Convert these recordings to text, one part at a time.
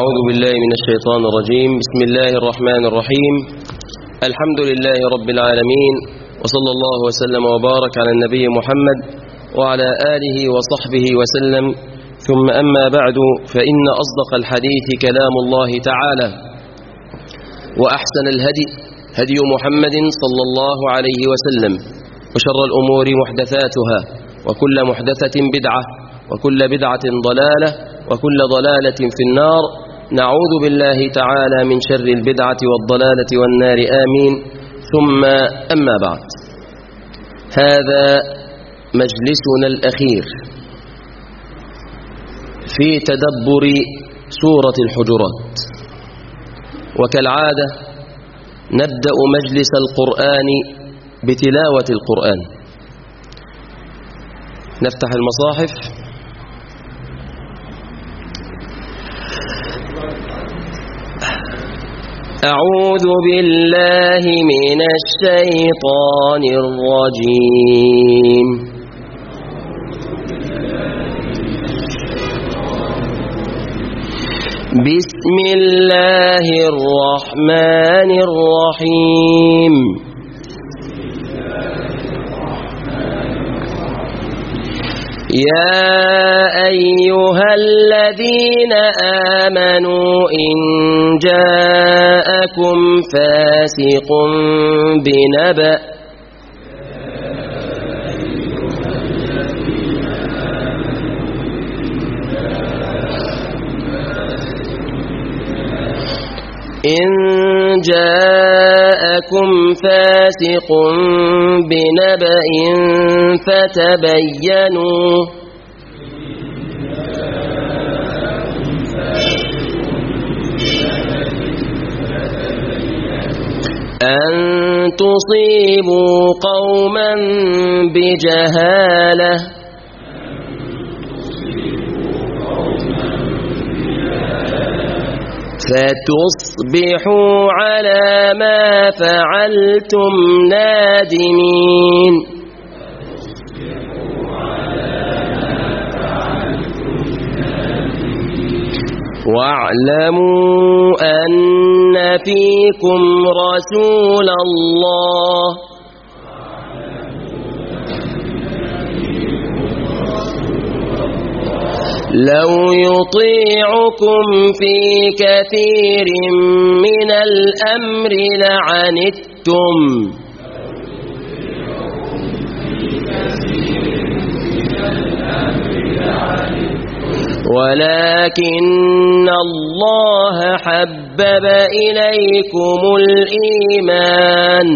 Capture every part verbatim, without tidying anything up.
أعوذ بالله من الشيطان الرجيم. بسم الله الرحمن الرحيم. الحمد لله رب العالمين، وصلى الله وسلم وبارك على النبي محمد وعلى آله وصحبه وسلم. ثم أما بعد، فإن أصدق الحديث كلام الله تعالى، وأحسن الهدي هدي محمد صلى الله عليه وسلم، وشر الأمور محدثاتها، وكل محدثة بدعة، وكل بدعة ضلالة، وكل ضلالة في النار. نعوذ بالله تعالى من شر البدعة والضلالة والنار، آمين. ثم أما بعد، هذا مجلسنا الأخير في تدبر سورة الحجرات، وكالعادة نبدأ مجلس القرآن بتلاوة القرآن. نفتح المصاحف. أعوذ بالله من الشيطان الرجيم. بسم الله الرحمن الرحيم. يا أيها الذين آمنوا إن جاءكم فاسق بنبأ إن جاءكم فاسق بنبأ فتبينوا أن تصيبوا قوما بجهالة فتصبحوا على ما فعلتم نادمين. واعلموا أن فيكم رسول الله لو يطيعكم في كثير من الأمر لعنتم ولكن الله حبب إليكم الإيمان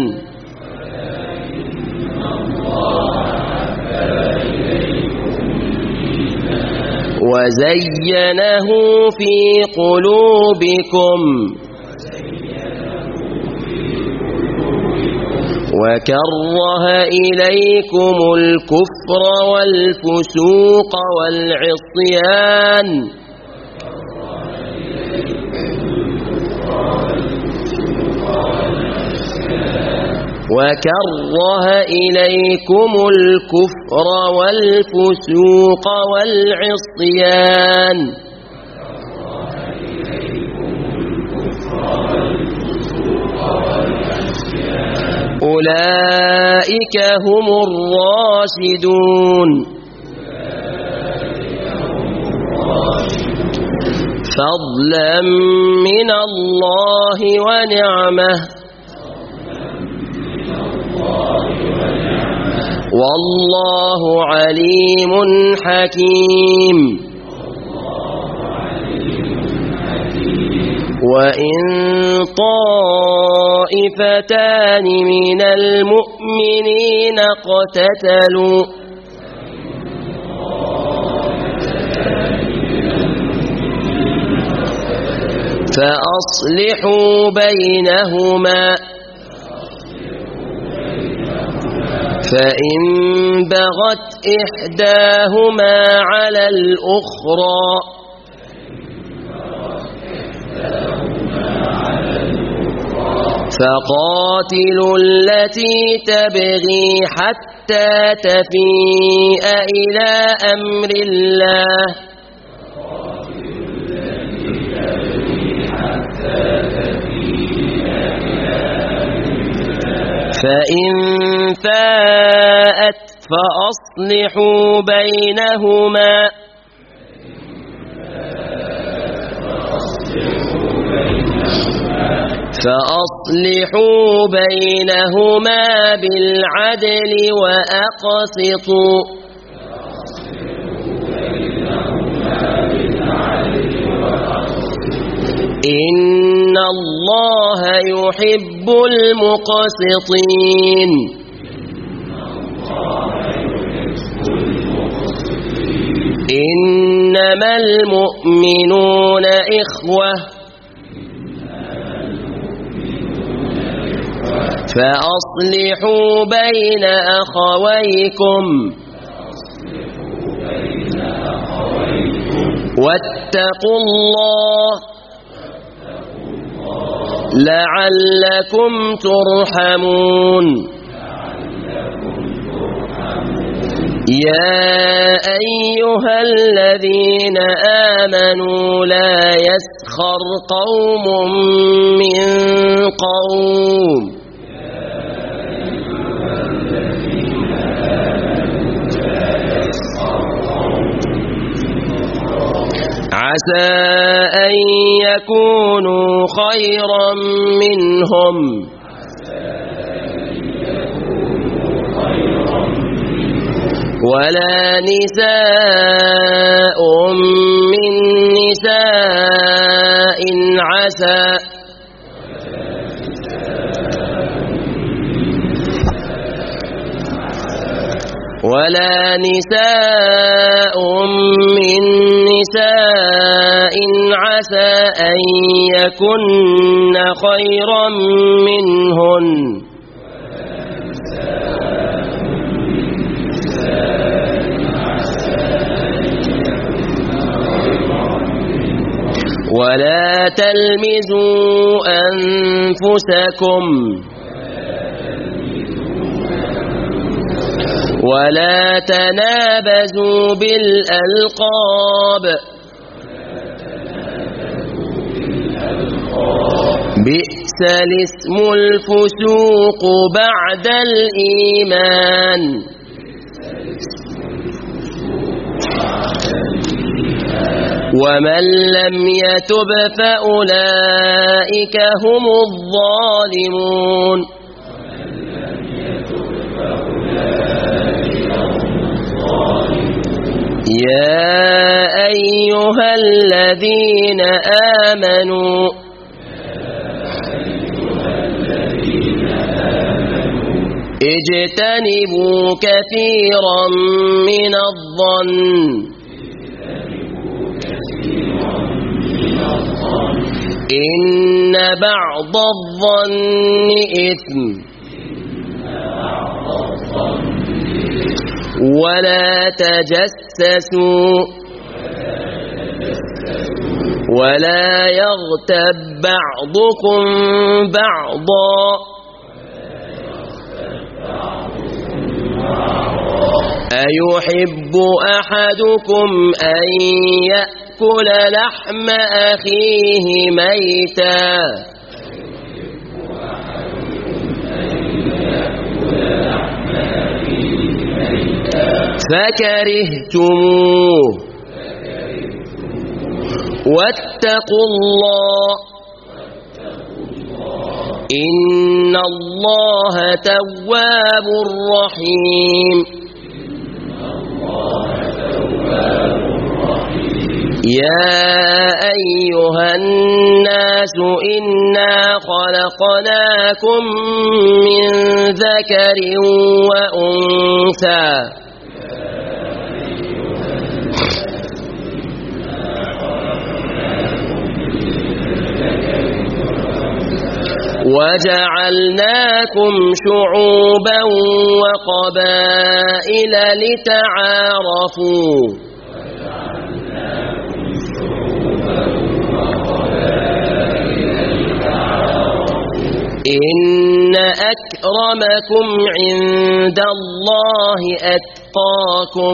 وزينه في قلوبكم وكره إليكم الكفر والفسوق والعصيان وكره إليكم الكفر والفسوق والعصيان أولئك هم الراشدون. فضلا من الله ونعمه والله عليم حكيم. وإن طائفتان من المؤمنين اقتتلوا فأصلحوا بينهما فإن بغت إحداهما على الأخرى فقاتلوا التي تبغي حتى تفيء إلى أمر الله فإن فاءت فأصلحوا بينهما فأصلحوا بينهما بالعدل وأقسطوا إن الله يحب المقسطين إنما المؤمنون إخوة فأصلحوا بين أخويكم واتقوا الله لعلكم ترحمون يا أيها الذين آمنوا لا يسخر قوم من قوم عسى أن يكونوا خيرا منهم ولا نساء من نساء عسى ولا نساء من نساء عسى أن يكن خيرا منهن ولا تلمزوا أنفسكم ولا تنابزوا بالألقاب بئس الاسم الفسوق بعد الإيمان ومن لم يتب فأولئك هم الظالمون يا أيها الذين آمنوا اجتنبوا كثيرا من الظن إن بعض الظن إثم ولا تجسسوا ولا يغتب بعضكم بعضا أيحب أحدكم أن يأكل لحم أخيه ميتا فكرهتموه واتقوا الله إن الله تواب رحيم يا أيها الناس إنا خلقناكم من ذكر وأنثى وجعلناكم شعوبا وقبائل لتعارفوا إن أكرمكم عند الله أتقاكم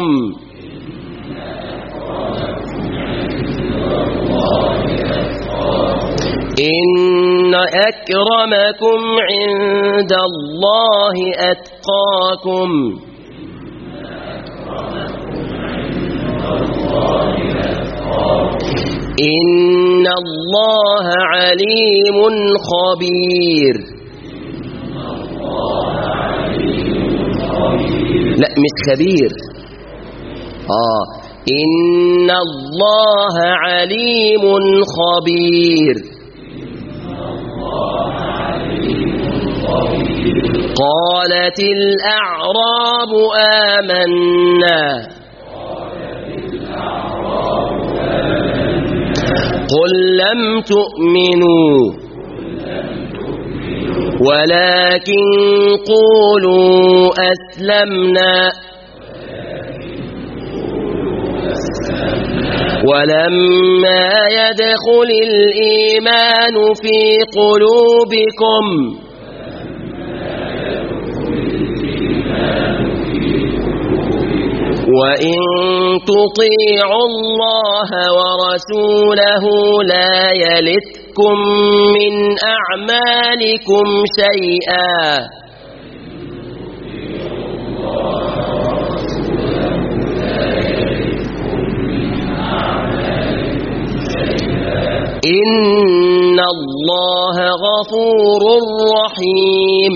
إن أكرمكم عند الله أتقاكم إن الله عليم خبير. لا مش خبير. آه إن الله عليم خبير. قالت الأعراب آمنا قل لم تؤمنوا ولكن قولوا أسلمنا ولما يدخل الإيمان في قلوبكم وإن تطيعوا الله ورسوله لا يلتكم من أعمالكم شيئا إن الله غفور رحيم.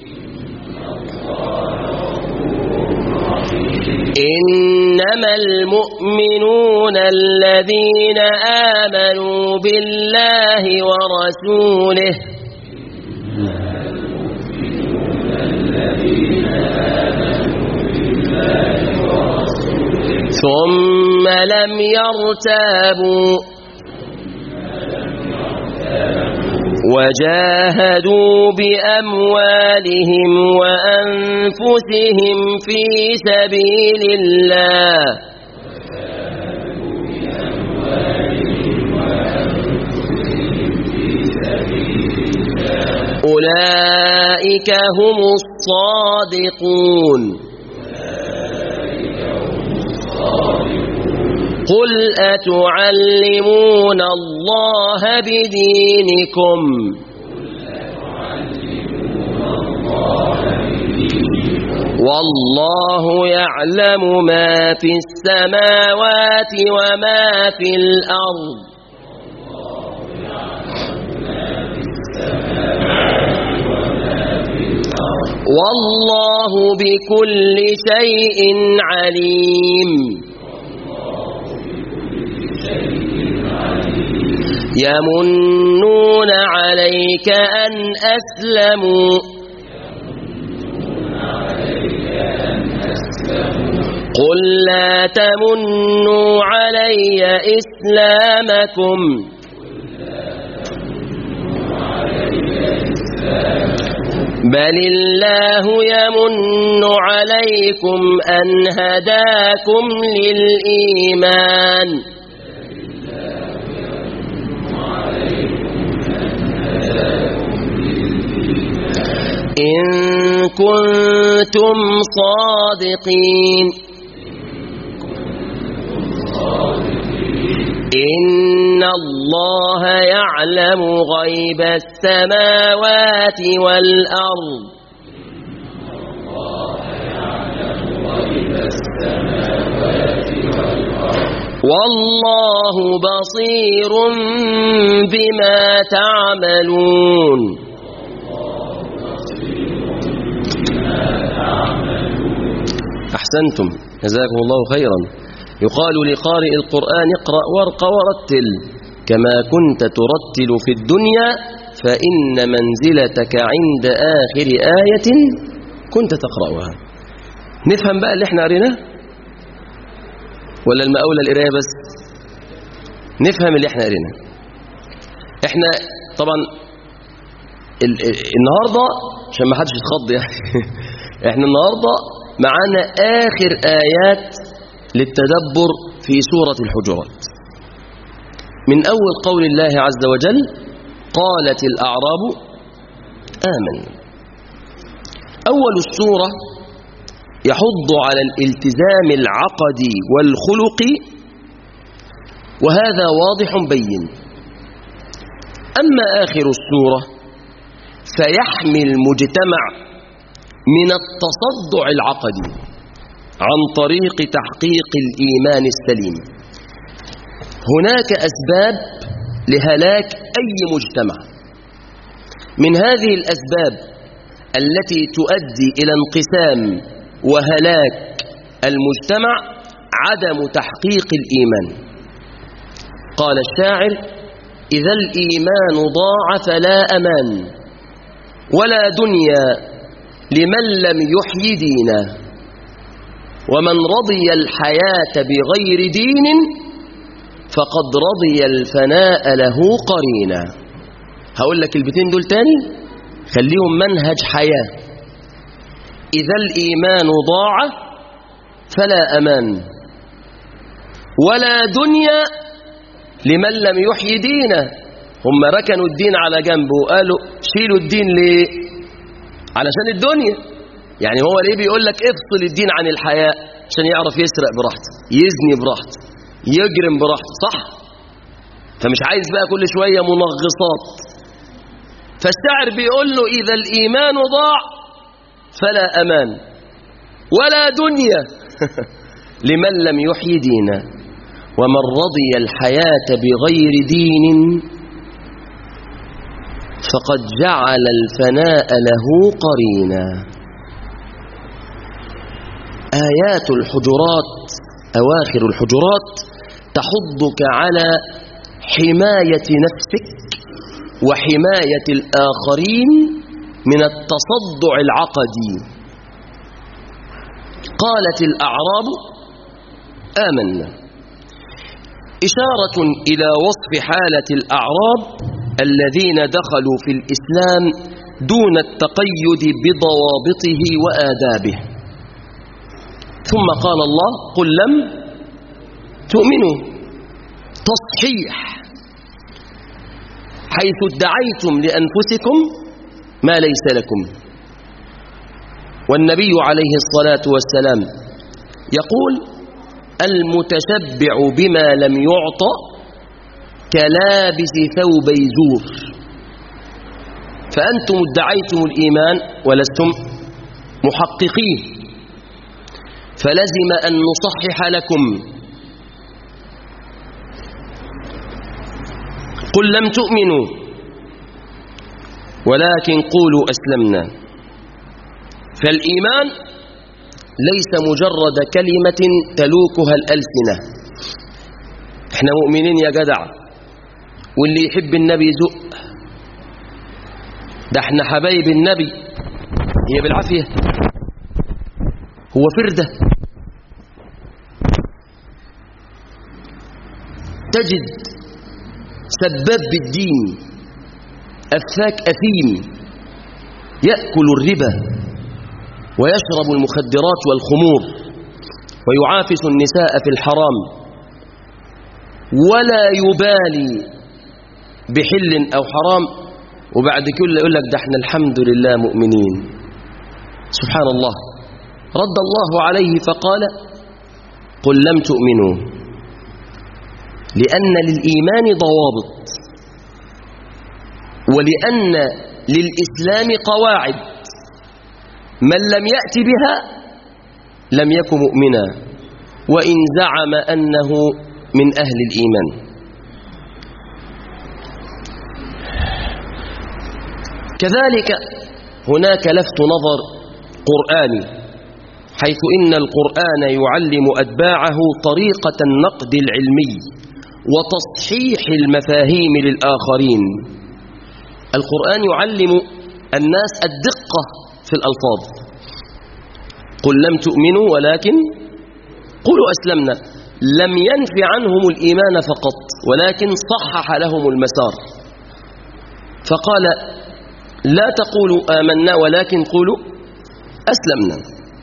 إنما المؤمنون الذين آمنوا بالله ورسوله ثم لم يرتابوا وجاهدوا بأموالهم وأنفسهم في سبيل الله أولئك هم الصادقون. قل أتعلمون الله بدينكم والله يعلم ما في السماوات وما في الأرض والله بكل شيء عليم. يمنون عليك أن أسلموا قل لا تمنوا علي إسلامكم بل الله يمن عليكم أن هداكم للإيمان إن كنتم صادقين. إن الله يعلم غيب السماوات والأرض والله بصير بما تعملون. أحسنتم جزاكم الله خيرا. يقال لقارئ القرآن اقرأ وارق ورتل كما كنت ترتل في الدنيا فإن منزلتك عند آخر آية كنت تقرأها. نفهم بقى اللي احنا قريناه ولا المقاولة القراية بس؟ نفهم اللي احنا قريناه. احنا طبعا ال ال النهاردة عشان ما حدش يتخض يعني احنا النهاردة معانا آخر آيات للتدبر في سورة الحجرات من أول قول الله عز وجل قالت الأعراب آمنا. أول السورة يحض على الالتزام العقدي والخلقي وهذا واضح بين. أما آخر السورة فيحمي المجتمع من التصدع العقدي عن طريق تحقيق الإيمان السليم. هناك أسباب لهلاك أي مجتمع. من هذه الأسباب التي تؤدي إلى انقسام وهلاك المجتمع عدم تحقيق الإيمان. قال الشاعر: إذا الإيمان ضاع فلا أمان ولا دنيا لمن لم يحيي دينا، ومن رضي الحياة بغير دين فقد رضي الفناء له قرينا. هقول لك البيتين دول تاني خليهم منهج حياة. إذا الإيمان ضاع فلا أمان ولا دنيا لمن لم يحيي دينه. هم ركنوا الدين على جنبه وقالوا شيلوا الدين ليه؟ علشان الدنيا. يعني هو ليه بيقول لك افصل الدين عن الحياة؟ عشان يعرف يسرق براحته، يزني براحته، يجرم براحته، صح؟ فمش عايز بقى كل شوية منغصات. فالشاعر بيقول له إذا الإيمان ضاع فلا أمان ولا دنيا لمن لم يحيي دينه، ومن رضي الحياة بغير دين فقد جعل الفناء له قرينا. آيات الحجرات، أواخر الحجرات، تحضك على حماية نفسك وحماية الآخرين من التصدع العقدي. قالت الأعراب آمنا، إشارة إلى وصف حالة الأعراب الذين دخلوا في الإسلام دون التقيد بضوابطه وآدابه. ثم قال الله: قل لم تؤمنوا، تصحيح، حيث ادعيتم لأنفسكم ما ليس لكم. والنبي عليه الصلاة والسلام يقول: المتشبع بما لم يعطى كلابس ثوبي زور. فأنتم ادعيتم الإيمان ولستم محققين، فلزم أن نصحح لكم. قل لم تؤمنوا ولكن قولوا أسلمنا. فالإيمان ليس مجرد كلمة تلوكها الألسنة، احنا مؤمنين يا جدع، واللي يحب النبي يزق، ده احنا حبايب النبي، هي بالعافية، هو فردة. تجد سباب بالدين، أفاك أثيم، يأكل الربا ويشرب المخدرات والخمور ويعافس النساء في الحرام ولا يبالي بحل أو حرام، وبعد كل يقول لك ده احنا الحمد لله مؤمنين. سبحان الله. رد الله عليه فقال: قل لم تؤمنوا، لأن للإيمان ضوابط، ولأن للإسلام قواعد، من لم يأتي بها لم يكن مؤمنا وإن زعم أنه من أهل الإيمان. كذلك هناك لفت نظر قرآني، حيث إن القرآن يعلم أتباعه طريقة النقد العلمي وتصحيح المفاهيم للآخرين. القرآن يعلم الناس الدقة في الألفاظ. قل لم تؤمنوا ولكن قولوا أسلمنا، لم ينف عنهم الإيمان فقط، ولكن صحح لهم المسار، فقال: لا تقولوا آمنا ولكن قولوا أسلمنا.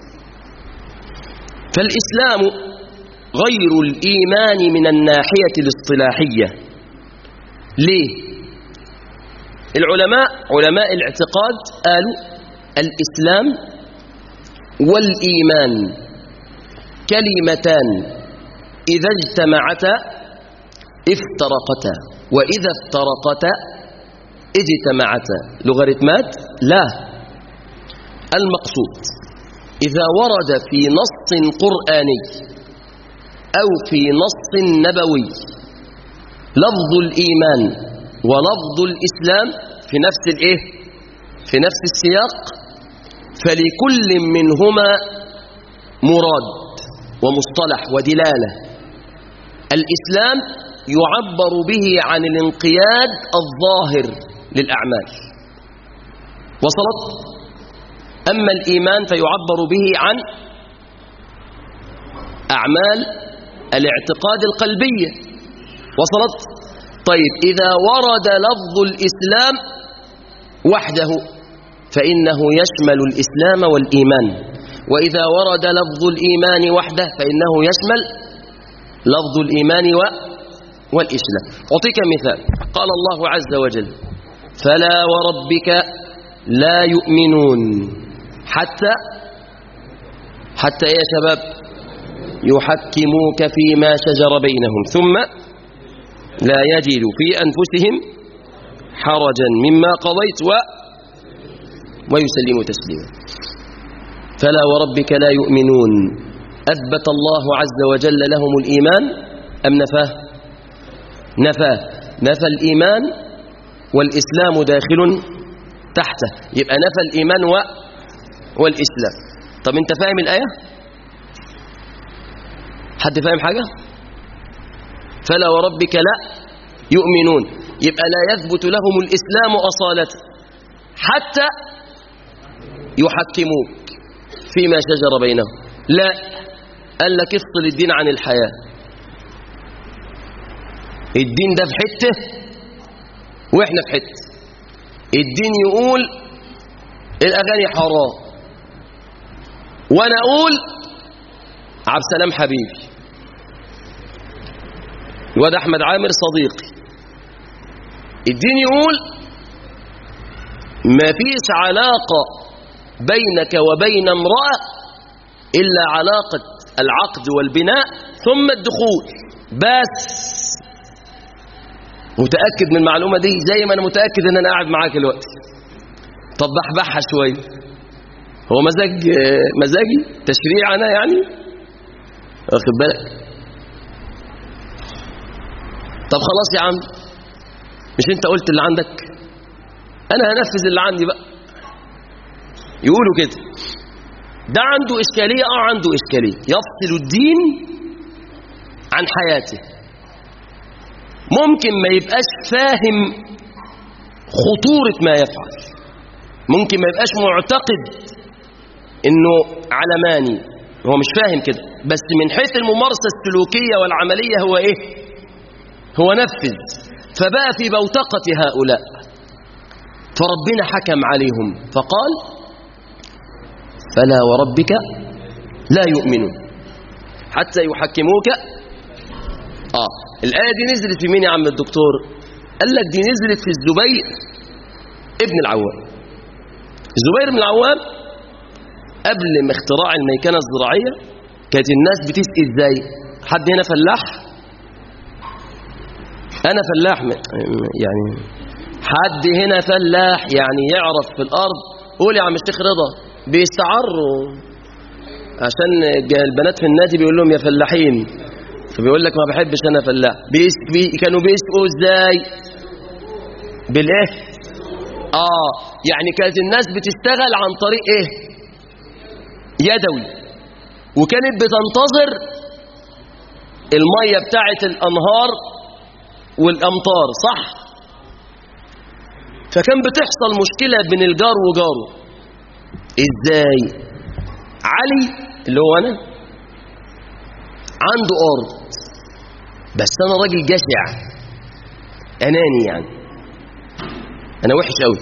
فالإسلام غير الإيمان من الناحية الاصطلاحية. ليه؟ العلماء علماء الاعتقاد قالوا الإسلام والإيمان كلمتان إذا اجتمعتا افترقتا، وإذا افترقتا اجتمعتا لوغاريتمات؟ لا. المقصود إذا ورد في نص قرآني أو في نص نبوي لفظ الإيمان ولفظ الإسلام في نفس الإيه؟ في نفس السياق، فلكل منهما مراد ومصطلح ودلالة. الإسلام يعبر به عن الانقياد الظاهر للأعمال، وصلت؟ أما الإيمان فيعبر به عن أعمال الاعتقاد القلبية، وصلت؟ طيب إذا ورد لفظ الإسلام وحده فإنه يشمل الإسلام والإيمان، وإذا ورد لفظ الإيمان وحده فإنه يشمل لفظ الإيمان والإسلام. أعطيك مثال، قال الله عز وجل: فلا وربك لا يؤمنون حتى حتى إيه يا شباب؟ يحكموك فيما شجر بينهم ثم لا يجدوا في أنفسهم حرجا مما قضيت و ويسلموا تسليما. فلا وربك لا يؤمنون، أثبت الله عز وجل لهم الإيمان أم نفاه؟ نفاه، نفى الإيمان والإسلام داخل تحته، يبقى نفى الإيمان و... والإسلام. طب أنت فاهم الآية؟ حد فاهم حاجة؟ فلا وربك لا يؤمنون، يبقى لا يثبت لهم الإسلام أصالة حتى يحكموك فيما شجر بينهم. لا، قال لك افصل الدين عن الحياة. الدين ده في حته واحنا في حته. الدين يقول الأغاني حرام، وانا اقول عبد السلام حبيبي، الواد احمد عامر صديقي. الدين يقول ما فيش علاقة بينك وبين امرأة إلا علاقة العقد والبناء ثم الدخول بس. متأكد من المعلومة دي زي ما أنا متأكد أن أنا قاعد معاك الوقت. طب بحبحها شوية، هو مزاج مزاجي تشريع أنا يعني، واخد بالك؟ طب خلاص يا عم، مش أنت قلت اللي عندك، أنا هنفذ اللي عندي بقى. يقولوا كده ده عنده إشكالية، أو عنده إشكالية يفصل الدين عن حياته. ممكن ما يبقاش فاهم خطورة ما يفعل، ممكن ما يبقاش معتقد إنه علماني، هو مش فاهم كده، بس من حيث الممارسة السلوكية والعملية هو إيه؟ هو نفذ، فبقى في بوتقة هؤلاء. فربنا حكم عليهم فقال: فلا وربك لا يؤمنون حتى يحكموك. آه الآية دي نزلت في مين يا عم الدكتور؟ قال لك دي نزلت في الزبير ابن العوام. الزبير بن العوام قبل ما اختراع الميكنة الزراعية كانت الناس بتسقي ازاي؟ حد هنا فلاح؟ أنا فلاح يعني، حد هنا فلاح يعني يعرف في الأرض؟ قول يا عم الشيخ رضا. بيستعروا عشان البنات في النادي بيقول لهم يا فلاحين، فبيقول لك ما بحبش انا فلاح. بيس بي كانوا بيسقوا ازاي؟ بالايه؟ اه يعني كانت الناس بتشتغل عن طريق ايه؟ يدوي، وكانت بتنتظر الميه بتاعه الانهار والامطار، صح؟ فكان بتحصل مشكله بين الجار وجاره. ازاي؟ علي اللي هو انا عنده ارض، بس انا راجل جشع اناني يعني، انا وحش قوي،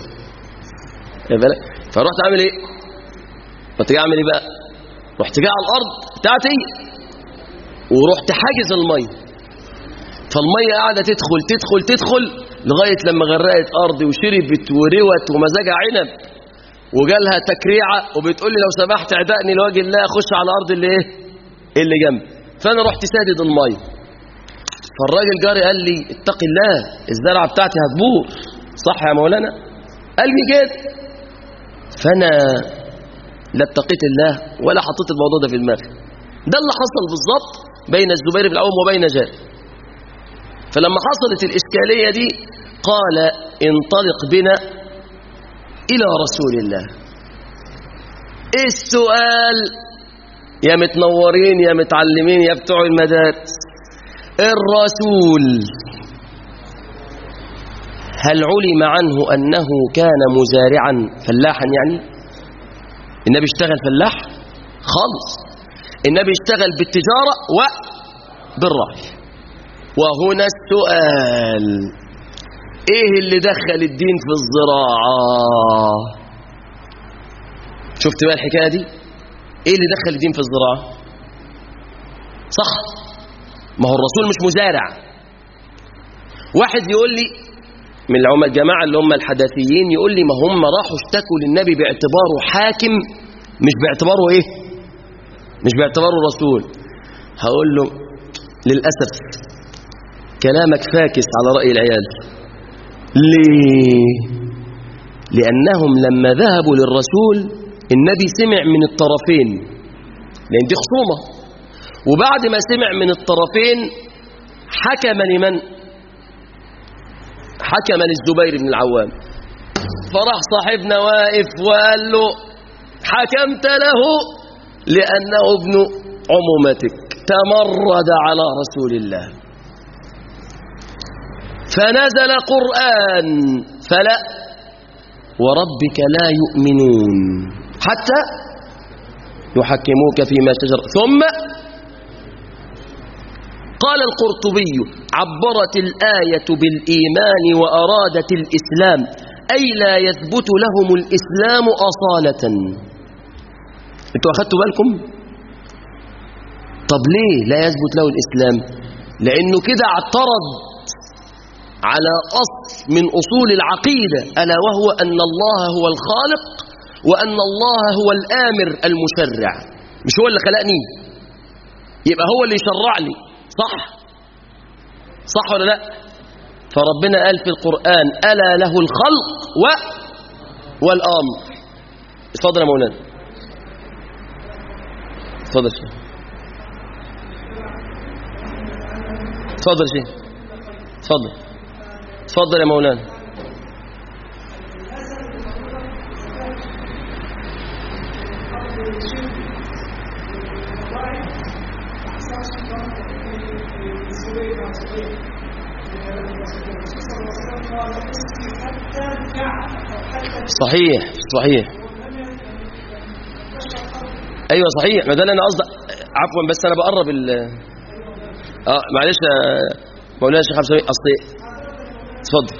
فرحت اعمل ايه؟ رحت اعمل ايه بقى؟ رحت جاي على الارض بتاعتي ورحت حاجز الميه، فالميه قاعده تدخل تدخل تدخل لغايه لما غرقت ارضي وشربت وروت ومزاجها عنب وجالها تكريعه، وبتقول لي لو سمحت اعدقني لوجه الله اخش على الارض اللي ايه؟ اللي جنبي. فانا رحت سادد الميه، فالراجل جاري قال لي اتق الله الزرعه بتاعتي هتبور. صح يا مولانا؟ قلبي كده. فأنا لا اتقيت الله ولا حطيت الموضوع ده في دماغي. ده اللي حصل بالظبط بين الزبير بن العوام وبين جابر. فلما حصلت الإشكالية دي قال انطلق بنا إلى رسول الله. إيه السؤال يا متنورين يا متعلمين يا بتوع المدارس؟ الرسول هل علم عنه أنه كان مزارعا فلاحا؟ يعني النبي اشتغل فلاح خالص. النبي اشتغل بالتجارة وبالرعي. وهنا السؤال، ايه اللي دخل الدين في الزراعة؟ شفت بقى الحكاية دي؟ ايه اللي دخل الدين في الزراعة؟ صح، ما هو الرسول مش مزارع. واحد يقول لي من العلماء الجماعة اللي هم الحداثيين، يقول لي ما هم راحوا اشتكوا للنبي باعتباره حاكم مش باعتباره ايه؟ مش باعتباره رسول. هقول له للأسف كلامك فاكس على رأي العيال. ليه؟ لأنهم لما ذهبوا للرسول النبي سمع من الطرفين، لأن دي خصومة، وبعد ما سمع من الطرفين حكم لمن؟ حكم للزبير بن العوام. فراح صاحبنا واقف وقال له حكمت له لأنه ابن عمومتك، تمرد على رسول الله. فنزل قرآن فلا وربك لا يؤمنون حتى يحكموك فيما شجر ثم. قال القرطبي عبرت الآية بالإيمان وأرادت الإسلام، أي لا يثبت لهم الإسلام أصالة. انتوا أخذتوا بالكم؟ طب ليه لا يثبت له الإسلام؟ لأنه كده اعترض على أصل من أصول العقيدة، ألا وهو أن الله هو الخالق وأن الله هو الآمر المشرع. مش هو اللي خلقني، يبقى هو اللي يشرع لي. صح صح ولا لا؟ فربنا قال في القرآن ألا له الخلق و والأمر. اتفضل يا مولانا، اتفضل شيء، اتفضل شيء، اتفضل اتفضل يا مولانا. صحيح صحيح، ايوه صحيح، ما ده اللي انا قصدي. عفوا بس انا بقرب ال اه معلش يا مولانا الشيخ عبد السميع، اصل اتفضل.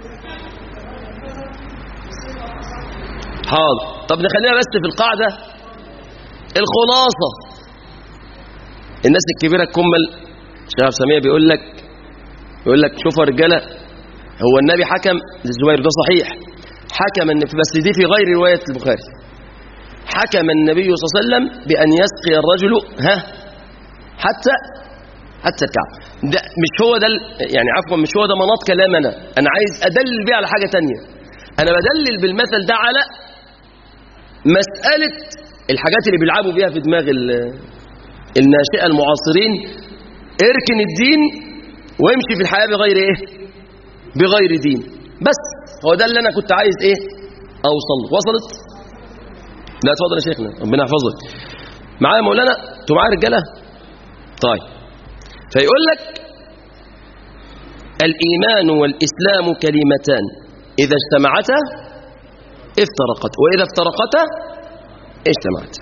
حاضر. طب نخلينا بس في القاعده الخلاصه. الناس الكبيره الكمل الشيخ عبد السميع بيقول لك يقول لك شوفوا يا رجاله، هو النبي حكم للزبير، ده صحيح، حكم النبي، بس دي في غير روايه البخاري. حكم النبي صلى الله عليه وسلم بأن يسقي الرجل ها حتى حتى الكعب. ده مش هو ده يعني عفوا مش هو ده مناط كلامنا. أنا عايز أدلل بيه على حاجة تانية. أنا بدلل بالمثل ده على مسألة الحاجات اللي بيلعبوا بيها في دماغ الناشئة المعاصرين. اركن الدين وامشي في الحياة بغير ايه؟ بغير دين. بس هو ده اللي أنا كنت عايز ايه؟ أوصل. وصلت؟ لا اتفضل يا شيخنا ربنا يحفظك. معايا مولانا؟ انتوا معايا رجاله؟ طيب. فيقول لك الإيمان والإسلام كلمتان إذا اجتمعتا افترقتا وإذا افترقتا اجتمعتا.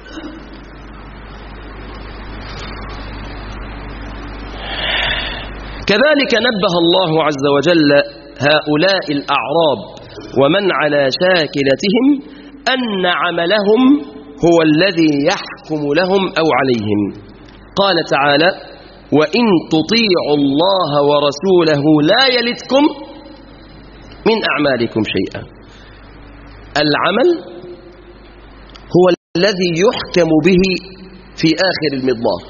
كذلك نبه الله عز وجل هؤلاء الأعراب ومن على شاكلتهم أن عملهم هو الذي يحكم لهم أو عليهم. قال تعالى وإن تطيعوا الله ورسوله لا يلتكم من أعمالكم شيئا. العمل هو الذي يحكم به في آخر المضمار.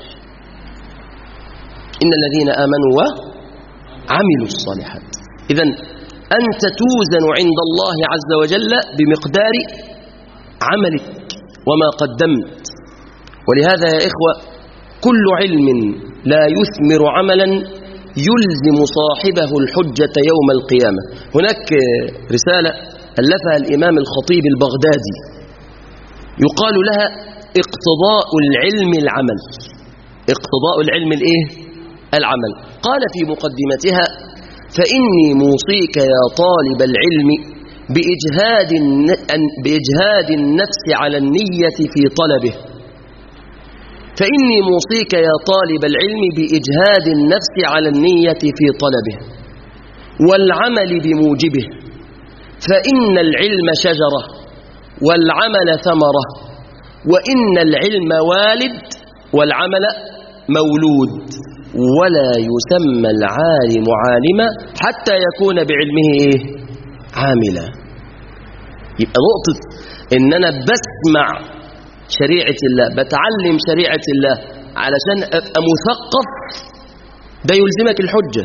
إن الذين آمنوا وعملوا الصالحات. إذن أنت توزن عند الله عز وجل بمقدار عملك وما قدمت. ولهذا يا إخوة كل علم لا يثمر عملا يلزم صاحبه الحجة يوم القيامة. هناك رسالة ألفها الإمام الخطيب البغدادي يقال لها اقتضاء العلم العمل. اقتضاء العلم الايه؟ العمل. قال في مقدمتها: فإني موصيك يا طالب العلم بإجهاد بإجهاد النفس على النية في طلبه. فإني موصيك يا طالب العلم بإجهاد النفس على النية في طلبه والعمل بموجبه، فإن العلم شجرة والعمل ثمرة، وإن العلم والد والعمل مولود، ولا يسمى العالم عالما حتى يكون بعلمه إيه؟ عاملا. يبقى نقطة إن أنا بسمع شريعة الله، بتعلم شريعة الله علشان أبقى مثقف، ده يلزمك الحجة.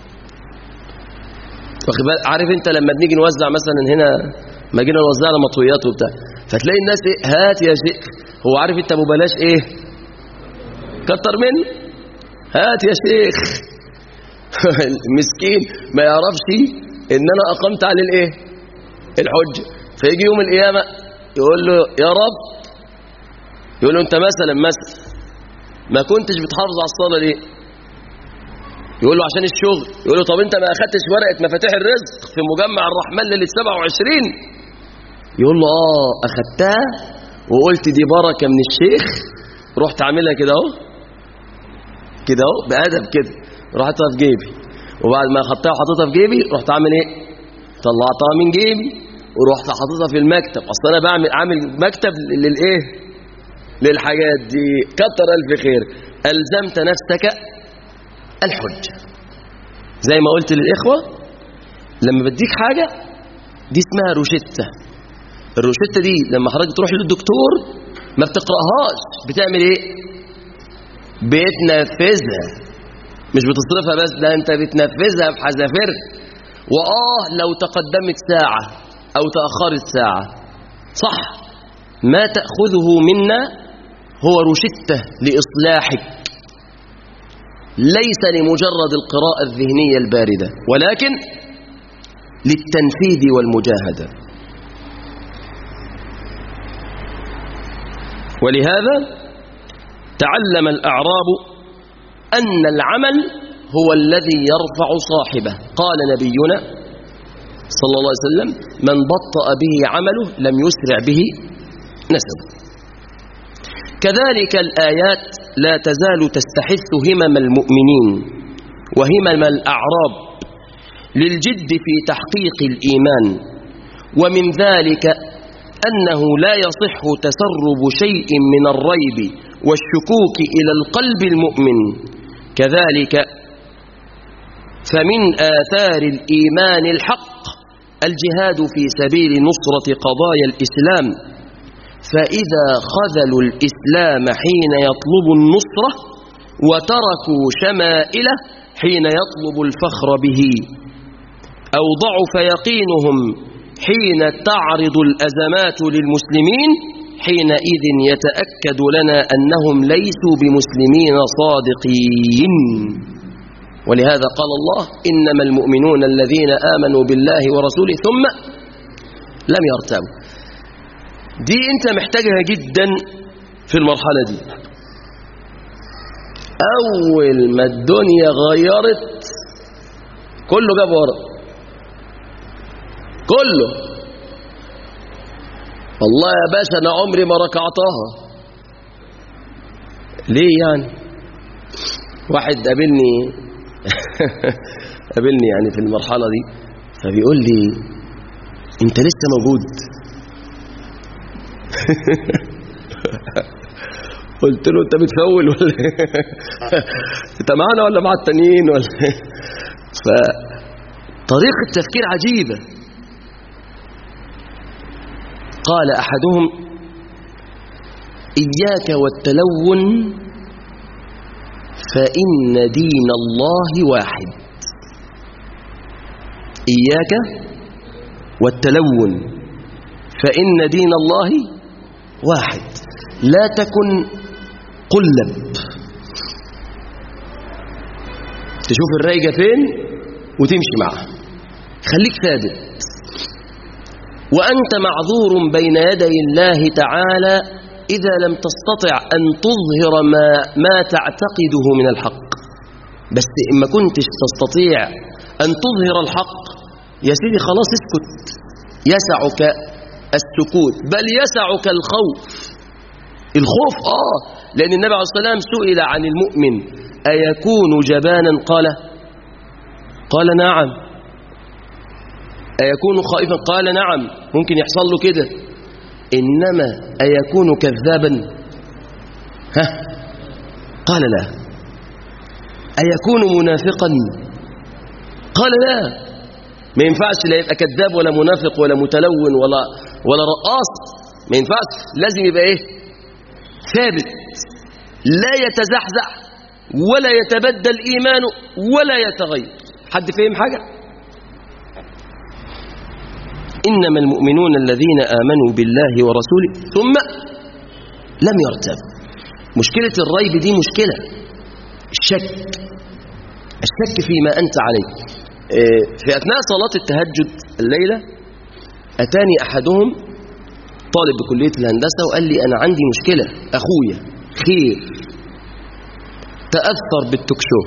عارف أنت لما بنيجي نوزع مثلا هنا، ما جينا نوزع على مطويات وبتاع، فتلاقي الناس إيه؟ هات يا شيخ. هو عارف أنت أبو بلاش إيه؟ كتر منه، هات يا شيخ. المسكين ما يعرفش إن أنا أقمت عليه الإيه؟ الحجة. فيجي يوم القيامة يقول له يا رب، يقول له أنت مثلا مثلا ما كنتش بتحافظ على الصلاة ليه؟ يقول له عشان الشغل. يقول له طب أنت ما أخدتش ورقة مفاتيح الرزق في مجمع الرحمن ليلة سبعة وعشرين؟ يقول له آه أخدتها وقلت دي بركة من الشيخ، رحت عاملها كده أهو كده أهو بأدب كده، رحتها في جيبي، وبعد ما أخدتها وحطيتها في جيبي رحت عامل إيه؟ طلعتها من جيبي ورحت حاططها في المكتب. أصل أنا بعمل عامل مكتب للإيه؟ للحاجات دي. كتر ألف خير، ألزمت نفسك الحجة. زي ما قلت للإخوة، لما بديك حاجة دي اسمها روشتة. الروشتة دي لما حضرتك تروح للدكتور ما بتقرأهاش، بتعمل إيه؟ بتنفذها، مش بتصرفها بس، ده أنت بتنفذها بحذافير. وآه لو تقدمت ساعة أو تأخرت ساعة، صح، ما تأخذه منا هو روشتة لإصلاحك، ليس لمجرد القراءة الذهنية الباردة، ولكن للتنفيذ والمجاهدة. ولهذا تعلم الأعراب أن العمل هو الذي يرفع صاحبه. قال نبينا صلى الله عليه وسلم: من بطأ به عمله لم يسرع به نسبه. كذلك الآيات لا تزال تستحث همم المؤمنين وهمم الأعراب للجد في تحقيق الإيمان، ومن ذلك أنه لا يصح تسرب شيء من الريب والشكوك إلى القلب المؤمن. كذلك فمن آثار الإيمان الحق الجهاد في سبيل نصرة قضايا الإسلام، فإذا خذلوا الإسلام حين يطلب النصرة وتركوا شمائله حين يطلب الفخر به، أو ضعف يقينهم حين تعرض الأزمات للمسلمين، حينئذ يتأكد لنا أنهم ليسوا بمسلمين صادقين. ولهذا قال الله: إنما المؤمنون الذين آمنوا بالله ورسوله ثم لم يرتابوا. دي انت محتاجها جدا في المرحلة دي. أول ما الدنيا غيرت كله جاب ورق، كله. والله يا باشا أنا عمري ما ركعتها. ليه يعني؟ واحد قابلني قابلني يعني في المرحلة دي، فبيقول لي انت لسه موجود؟ قلت له انت بتفول ولا انت معانا ولا مع التانيين ولا؟ فطريقة التفكير عجيبة. قال أحدهم: إياك والتلون فإن دين الله واحد. إياك والتلون فإن دين الله واحد. لا تكن قلب، تشوف الرايجة فين وتمشي معها، خليك ثابت. وأنت معذور بين يدي الله تعالى إذا لم تستطع أن تظهر ما, ما تعتقده من الحق. بس إما كنتش تستطيع أن تظهر الحق يا سيدي خلاص اسكت، يسعك السكوت، بل يسعك الخوف. الخوف آه لأن النبي عليه الصلاة والسلام سئل عن المؤمن أيكون جبانا؟ قال قال نعم. أيكون خائفا؟ قال نعم، ممكن يحصل له كده. إنما أيكون كذابا؟ ها قال لا. أيكون منافقا؟ قال لا. ما ينفعش لا يبقى كذاب ولا منافق ولا متلون ولا ولا رقاص، ما ينفعش، لازم يبقى ايه؟ ثابت، لا يتزحزح ولا يتبدل إيمانه ولا يتغير. حد فهم حاجة؟ إنما المؤمنون الذين آمنوا بالله ورسوله ثم لم يرتابوا. مشكلة الريب دي مشكلة، الشك، الشك فيما أنت عليه. في أثناء صلاة التهجد الليلة أتاني أحدهم طالب بكلية الهندسة وقال لي أنا عندي مشكلة، أخويا خير تأثر بالتوكشو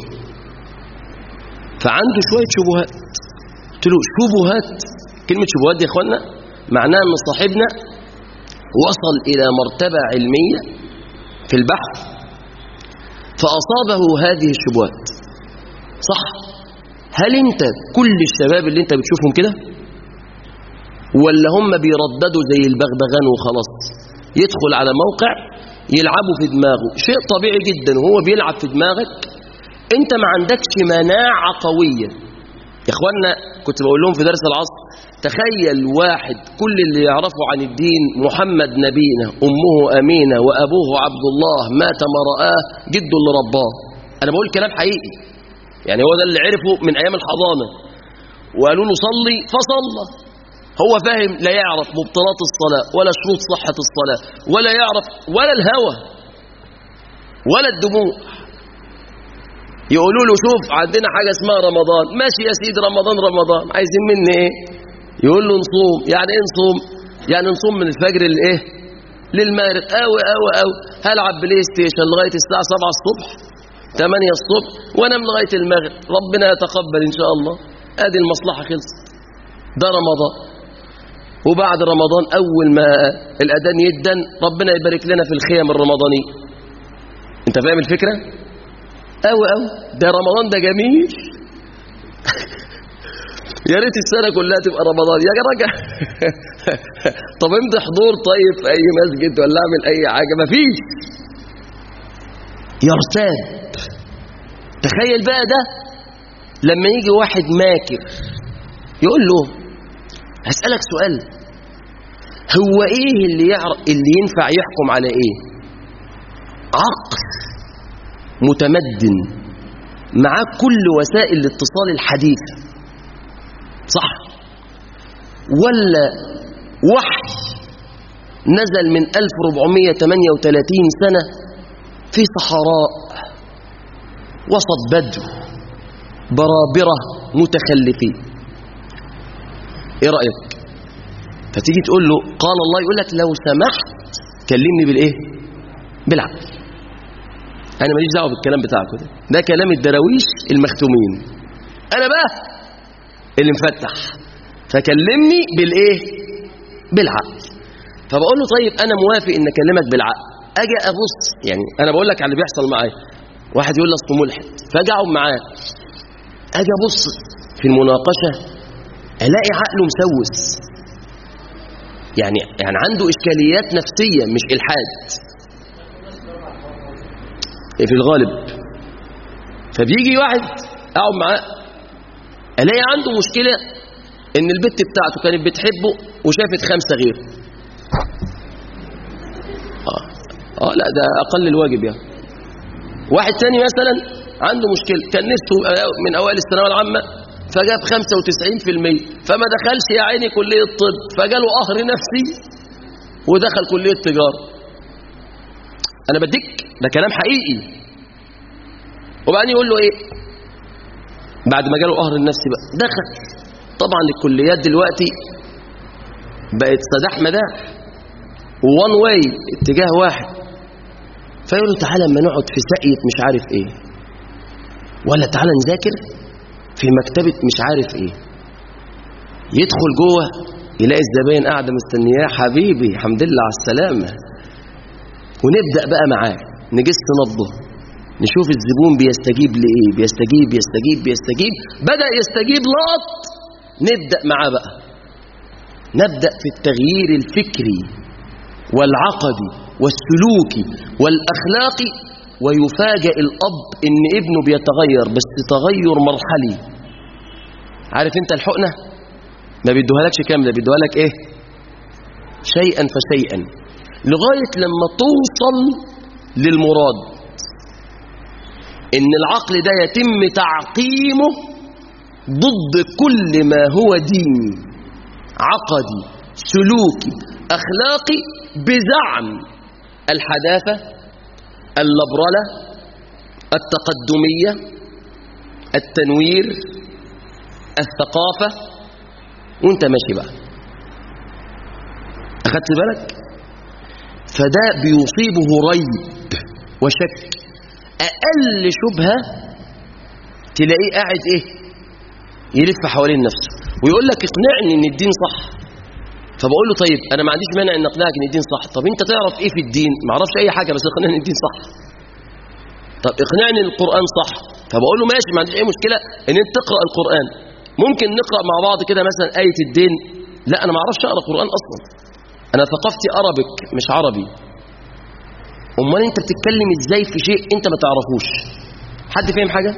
فعنده شوية شبهات. قلت له شبهات؟ كلمة شبهات دي يا إخوانا معناها أن صاحبنا وصل إلى مرتبة علمية في البحث فأصابه هذه الشبهات. صح؟ هل أنت كل الشباب اللي أنت بتشوفهم كده؟ ولا هم بيرددوا زي البغبغان وخلاص؟ يدخل على موقع يلعبوا في دماغه، شيء طبيعي جدا، وهو بيلعب في دماغك أنت ما عندكش مناعة قوية. يا إخوانا كنت بقول لهم في درس العصر تخيل واحد كل اللي يعرفه عن الدين محمد نبينا، أمه أمينة وأبوه عبد الله، مات ما رآه جده اللي رباه. أنا بقول كلام حقيقي، يعني هو ده اللي عرفه من أيام الحضانة، وقالوا له صلي فصلى. هو فاهم لا يعرف مبطلات الصلاة ولا شروط صحة الصلاة ولا يعرف ولا الهوى ولا الدموع. يقولوا له شوف عندنا حاجة اسمها رمضان، ماشي يا سيدي رمضان رمضان، عايزين مني ايه؟ يقول له نصوم. يعني ايه نصوم؟ يعني نصوم من الفجر للايه؟ للمغرب. قوي قوي قوي، هلعب بلاي ستيشن لغاية الساعة سبعة الصبح ثمانية الصبح وانام لغاية المغرب، ربنا يتقبل ان شاء الله. ادي المصلحة خلصت، ده رمضان. وبعد رمضان اول ما الاذان يدن ربنا يبارك لنا في الخيام الرمضانية. انت فاهم الفكرة؟ قوي قوي، ده رمضان ده جميل. يا ريت السنة كلها تبقى رمضان يا راجل. طب امضي حضور طيب في اي مسجد ولا اعمل اي حاجة، مفيش. يرتاب. تخيل بقى ده لما يجي واحد ماكر يقول له هسألك سؤال، هو ايه اللي يعرف اللي ينفع يحكم على ايه؟ عقل متمدن معاه كل وسائل الاتصال الحديثة، صح؟ ولا وحي نزل من ألف وأربعمائة وثمانية وثلاثين سنة في صحراء وسط بدو برابرة متخلفين؟ ايه رأيك؟ فتيجي تقول له قال الله، يقول لك لو سمحت كلمني بالايه؟ بالعقل. انا ماليش دعوه بالكلام بتاعكم ده، ده كلام الدراويش المختومين، انا بقى اللي مفتح، فكلمني بالايه؟ بالعقل. فبقول له طيب انا موافق ان اكلمك بالعقل. اجي ابص، يعني انا بقول لك على اللي بيحصل معايا، واحد يقول لي اصله ملحد، فاجي اقعد معاه اجي ابص في المناقشه الاقي عقله مسوس، يعني يعني عنده اشكاليات نفسيه مش الحاد في الغالب. فبيجي واحد اقعد معاه الاقي عنده مشكله ان البت بتاعته كانت بتحبه وشافت خمسه غيره. اه اه لا ده اقل الواجب يعني. واحد ثاني مثلا عنده مشكله، كان نفسه من اوائل الثانويه العامه فجاب خمسة وتسعين في المية، فما دخلش يا عيني كلية طب، فجاله قهر نفسي ودخل كلية تجارة. أنا بديك ده كلام حقيقي. وبعدين يقول له إيه بعد ما جاله قهر النفسي بقى؟ دخل. طبعا الكليات دلوقتي بقت سداح مداح وان واي، اتجاه واحد. فيقول له تعالى اما نقعد في ساقية مش عارف ايه، ولا تعالى نذاكر في مكتبة مش عارف ايه. يدخل جوه يلاقي الزباين قاعدة مستنياه، حبيبي الحمد لله على السلامة. ونبدأ بقى معاه نجس نبضه، نشوف الزبون بيستجيب لإيه، بيستجيب يستجيب بيستجيب، بدأ يستجيب لقط، نبدأ معاه بقى، نبدأ في التغيير الفكري والعقدي والسلوكي والأخلاقي. ويفاجئ الأب إن ابنه بيتغير، بس تغير مرحلي. عارف انت الحقنة ما بيدوها لكش كاملة، بيدوها لك ايه؟ شيئا فشيئا، لغاية لما توصل للمراد، ان العقل ده يتم تعقيمه ضد كل ما هو ديني عقدي سلوكي أخلاقي بزعم الحداثة اللبرلة التقدمية التنوير الثقافة. وانت ماشي بقى، أخدت بالك؟ فده بيصيبه ريب وشك. أقل شبهة تلاقيه قاعد إيه؟ يلف حوالين نفسه ويقول لك اقنعني إن الدين صح. فبقول له طيب أنا ما عنديش مانع إن أقنعك إن الدين صح. طب أنت تعرف إيه في الدين؟ ما أعرفش أي حاجة، بس اقنعني إن الدين صح. طب اقنعني إن القرآن صح. فبقول له ماشي، ما عنديش أي مشكلة إن أنت تقرأ القرآن. ممكن نقرأ مع بعض كده مثلا آية الدين. لا أنا ما أعرفش أقرأ قرآن أصلا، أنا ثقافتي أرابيك مش عربي. أمال أنت بتتكلم إزاي في شيء أنت ما تعرفوش؟ حد فهم حاجة؟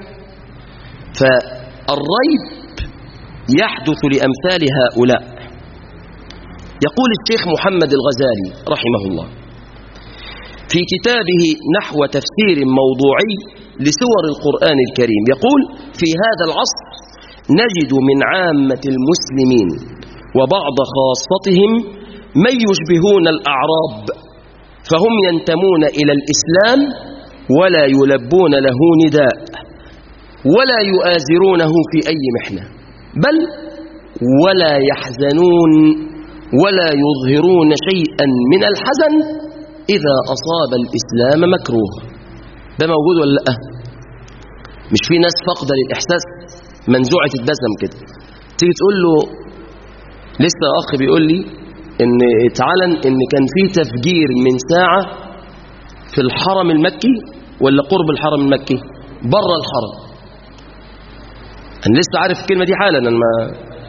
فالريب يحدث لأمثال هؤلاء. يقول الشيخ محمد الغزالي رحمه الله في كتابه نحو تفسير موضوعي لسور القرآن الكريم، يقول في هذا العصر نجد من عامة المسلمين وبعض خاصتهم من يشبهون الأعراب، فهم ينتمون إلى الإسلام ولا يلبون له نداء ولا يؤازرونه في أي محنة، بل ولا يحزنون ولا يظهرون شيئا من الحزن إذا أصاب الإسلام مكروه. ده موجود ولا لأ؟ مش في ناس فاقدة للإحساس، منزوعة الدسم كده، تيجي تقول له لسه أخ بيقول لي إن اتعلن إن كان في تفجير من ساعة في الحرم المكي ولا قرب الحرم المكي بره الحرم. أنا لسه عارف الكلمة دي حالا. أنا ما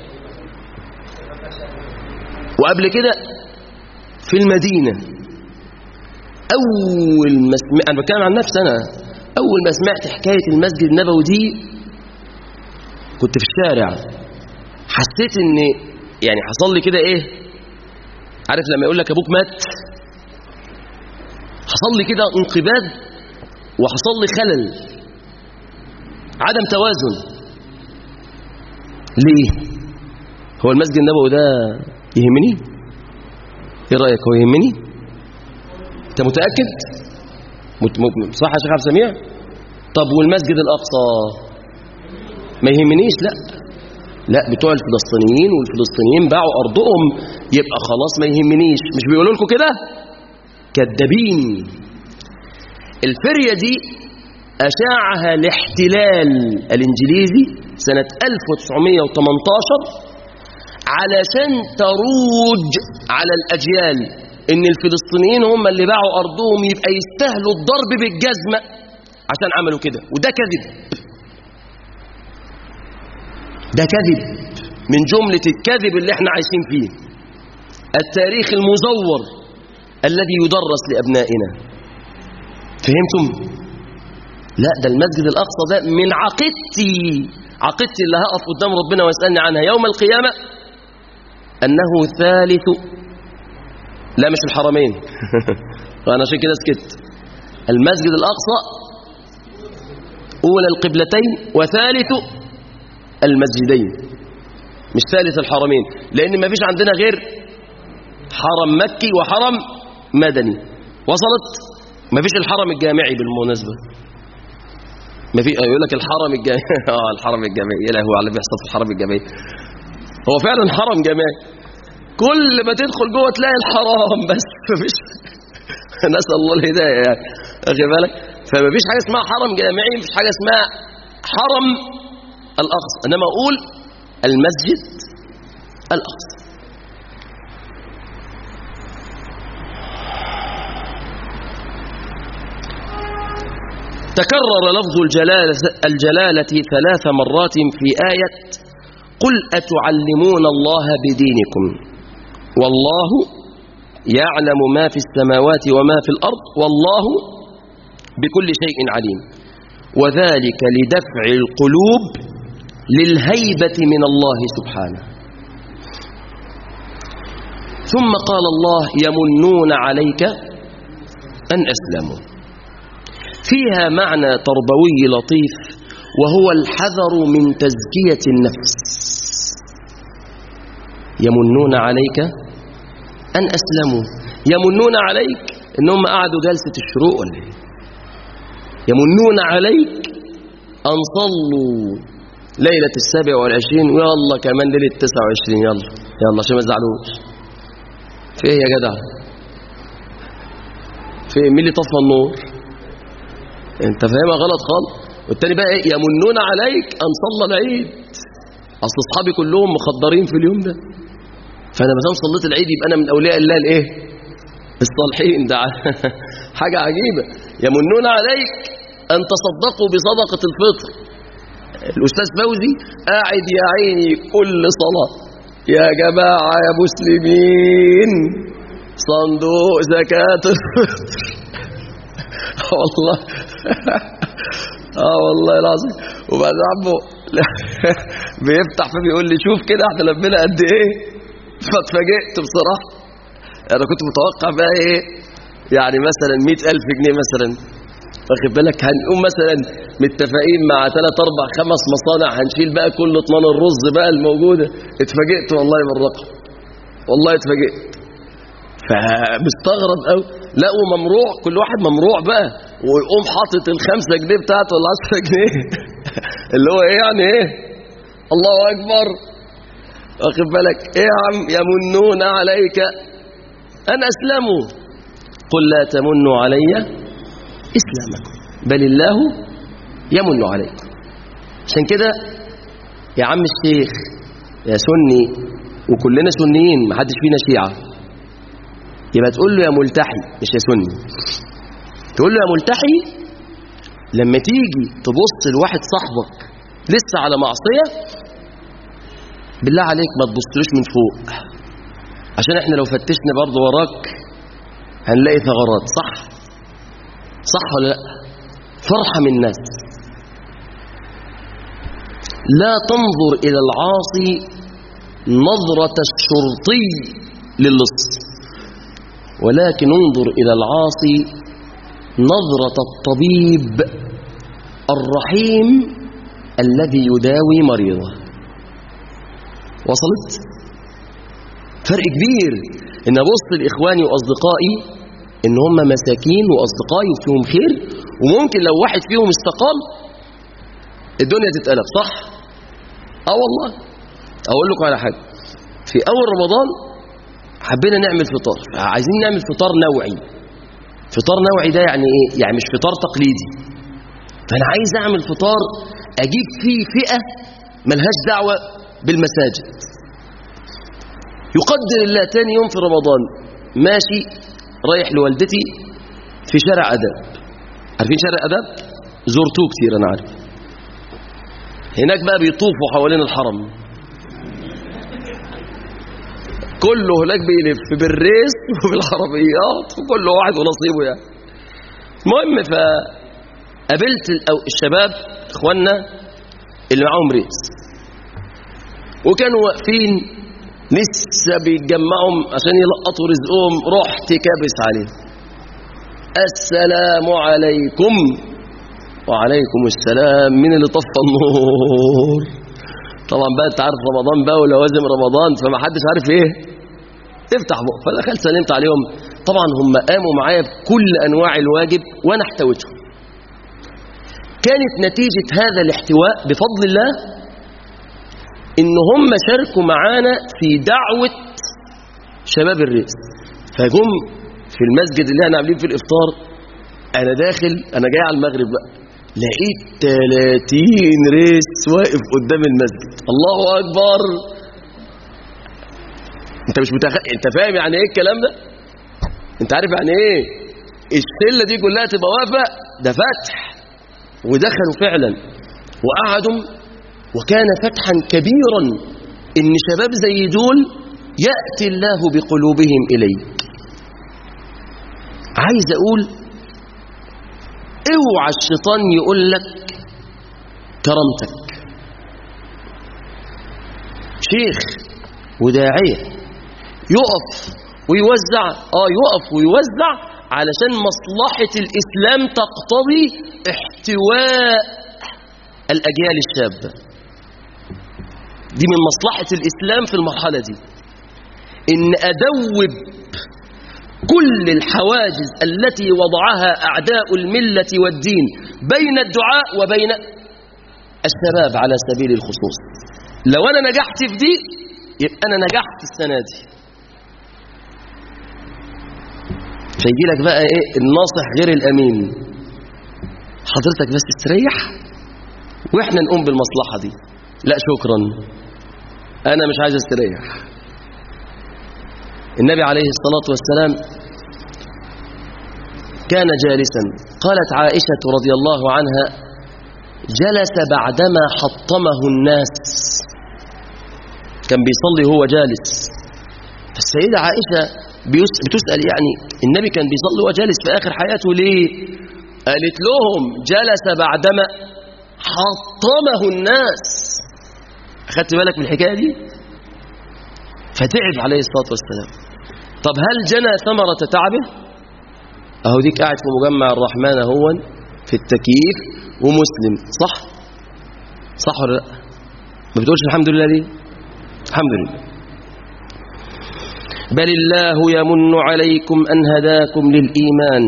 وقبل كده في المدينة أول ما سمعت، أنا بتكلم عن نفسي، أنا أول ما سمعت حكاية المسجد النبوي دي كنت في الشارع، حسيت إن يعني حصل لي كده إيه، عارف لما يقول لك أبوك مات؟ حصل لي كده انقباض وحصل لي خلل، عدم توازن. ليه؟ هو المسجد النبوي ده يهمني؟ ايه رأيك؟ هو يهمني؟ انت متأكد؟ مت... مت... صح يا شيخ عبد السميع؟ طب والمسجد الأقصى ما يهمنيش؟ لا لا، بتوع الفلسطينيين والفلسطينيين باعوا أرضهم يبقى خلاص ما يهمنيش. مش بيقولوا لكم كده؟ كذابين. الفرية دي أشاعها الاحتلال الإنجليزي سنة ألف وتسعمائة وثمانية عشر علشان تروج على الأجيال إن الفلسطينيين هم اللي باعوا أرضهم، يبقى يستاهلوا الضرب بالجزمة عشان عملوا كده. وده كذب، ده كذب من جملة الكذب اللي احنا عايشين فيه، التاريخ المزور الذي يدرس لأبنائنا. فهمتم؟ لا، ده المسجد الأقصى ده من عقيدتي، عقيدتي اللي هقف قدام ربنا ويسألني عنها يوم القيامة، أنه ثالث، لا مش الحرمين وأنا عشان كده سكت، المسجد الأقصى أولى القبلتين وثالث المسجدين، مش ثالث الحرمين، لأن ما فيش عندنا غير حرم مكي وحرم مدني. وصلت؟ ما فيش الحرم الجامعي بالمناسبة، ما في. يقول لك الحرم الجامعي اه الحرم الجامعي، يا لهوي على اللي بيحصل في الحرم الجامعي. هو فعلا حرم جامعي، كل ما تدخل جوه تلاقي الحرام بس مفيش نسأل الله الهداية يعني، واخد بالك؟ فما فيش حاجة اسمها حرم جامعي، مفيش حاجة اسمها حرم الأقصى، إنما أقول المسجد الأقصى. تكرر لفظ الجلالة, الجلالة ثلاث مرات في آية قل أتعلمون الله بدينكم والله يعلم ما في السماوات وما في الأرض والله بكل شيء عليم، وذلك لدفع القلوب للهيبة من الله سبحانه. ثم قال الله يمنون عليك أن أسلموا، فيها معنى تربوي لطيف وهو الحذر من تزكية النفس. يمنون عليك أن أسلموا، يمنون عليك إنهم قعدوا جلسة الشروق ولا إيه؟ يمنون عليك أن صلوا ليلة السابع والعشرين ويلا كمان ليلة التسع والعشرين، يلا يلا عشان ما يزعلوش. في إيه يا جدع؟ في مين اللي طفى النور؟ انت فاهمها غلط خالص. والتاني بقى ايه؟ يمنون عليك ان صلى العيد. اصل اصحابي كلهم مخدرين في اليوم ده، فانا ما دام صليت العيد يبقى انا من اولياء الله الايه؟ الصالحين. ده حاجه عجيبه. يمنون عليك ان تصدقوا بصدقه الفطر. الاستاذ فوزي قاعد يا عيني كل صلاه يا جماعه يا مسلمين صندوق زكاه الفطر والله اه والله العظيم. وبعد عمه بيفتح فيه بيقول لي شوف كده احنا لمينا قد ايه، فاتفاجئت بصراحه. انا كنت متوقع بقى ايه يعني مثلا مئة ألف جنيه مثلا، واخد بالك؟ هنقوم مثلا متفقين مع ثلاث اربع خمس مصانع هنشيل بقى كل اطنان الرز بقى الموجوده. اتفاجئت والله بالرقم، والله اتفاجئت، فمستغرب قوي. لا وممروع، كل واحد ممروع بقى، ويقوم حاطط الخمسة جنيه بتاعته ولا عشرة جنيه اللي هو ايه يعني ايه؟ الله اكبر، واخد بالك؟ ايه يا عم؟ يمنون عليك ان اسلموا قل لا تمنوا علي اسلامكم بل الله يمن عليكم. عشان كده يا عم الشيخ يا سني، وكلنا سنيين محدش فينا شيعة، يبقى تقول له يا ملتحي مش يا سني. تقول له يا ملتحي لما تيجي تبص لواحد صاحبك لسه على معصية بالله عليك ما تبصلوش من فوق، عشان احنا لو فتشنا برضه وراك هنلاقي ثغرات. صح صح ولا لا؟ فارحم الناس، لا تنظر إلى العاصي نظرة الشرطي للص، ولكن انظر إلى العاصي نظرة الطبيب الرحيم الذي يداوي مريضه. وصلت؟ فرق كبير إن أبص لإخواني وأصدقائي إن هم مساكين وأصدقائي وفيهم خير، وممكن لو واحد فيهم استقال الدنيا تتقلب. صح؟ آه والله. أقول لكم على حاجة، في أول رمضان حبينا نعمل فطار، عايزين نعمل فطار نوعي. فطار نوعي ده يعني ايه؟ يعني مش فطار تقليدي. فانا عايز اعمل فطار اجيب فيه فئة ملهاش دعوة بالمساجد. يقدر الله تاني يوم في رمضان ماشي رايح لوالدتي في شارع أداب. عارفين شارع أداب؟ زرتوه كتير انا عارف. هناك بقى بيطوفوا حوالين الحرم، كله هناك بيلف بالريس وبالعربيات وكل واحد ونصيبه يعني. المهم فقابلت الشباب اخواننا اللي معاهم ريس، وكانوا واقفين لسه بيتجمعوا عشان يلقطوا رزقهم. رحت كابس عليه السلام عليكم. وعليكم السلام. مين اللي طفى النور؟ طبعا بقى انت عارف رمضان بقى ولوازم رمضان، فما حدش عارف ايه تفتح بقى. فدخلت سلمت عليهم، طبعا هم قاموا معايا بكل انواع الواجب وانا احتويتهم. كانت نتيجة هذا الاحتواء بفضل الله ان هم شاركوا معانا في دعوة شباب الريس. فجم في المسجد اللي احنا عاملين فيه الافطار، انا داخل انا جاي على المغرب بقى، لقيت ثلاثين ريس واقف قدام المسجد. الله اكبر. انت مش متخ... انت فاهم يعني ايه الكلام ده؟ انت عارف يعني ايه الشله دي كلها تبقى واقفه؟ ده فتح. ودخلوا فعلا وقعدوا، وكان فتحا كبيرا ان شباب زي دول ياتي الله بقلوبهم اليه. عايز اقول اوعى الشيطان يقول لك كرامتك. شيخ وداعيه يقف ويوزع اه يقف ويوزع علشان مصلحة الإسلام تقتضي احتواء الأجيال الشابة. دي من مصلحة الإسلام في المرحلة دي، إن أدوب كل الحواجز التي وضعها أعداء الملة والدين بين الدعاء وبين الشباب على سبيل الخصوص. لو أنا نجحت في دي يبقى أنا نجحت السنة دي. فيجي لك بقى ايه الناصح غير الامين، حضرتك بس تستريح واحنا نقوم بالمصلحه دي. لا شكرا، انا مش عايز استريح. النبي عليه الصلاه والسلام كان جالسا، قالت عائشه رضي الله عنها جلس بعدما حطمه الناس، كان بيصلي هو جالس. فالسيده عائشه بتسأل يعني النبي كان بيصلي وهو جالس في آخر حياته ليه؟ قالت لهم جلس بعدما حطمه الناس. أخدت بالك من الحكاية دي؟ فتعب عليه الصلاة والسلام. طب هل جنى ثمرة تعبه؟ أهو ديك قاعد في مجمع الرحمن هو في التكييف ومسلم، صح؟ صح ولا لا؟ ما بتقولش الحمد لله ليه؟ الحمد لله. بل الله يمن عليكم أن هداكم للإيمان.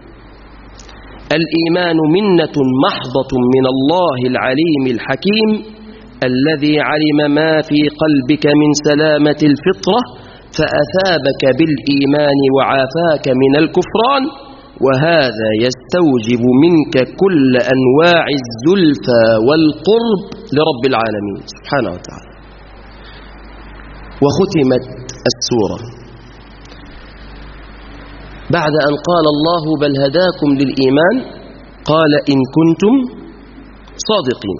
الإيمان منة محضة من الله العليم الحكيم الذي علم ما في قلبك من سلامة الفطرة فأثابك بالإيمان وعافاك من الكفران، وهذا يستوجب منك كل أنواع الزلفى والقرب لرب العالمين سبحانه وتعالى. وختمت السورة بعد أن قال الله بل هداكم للإيمان قال إن كنتم صادقين.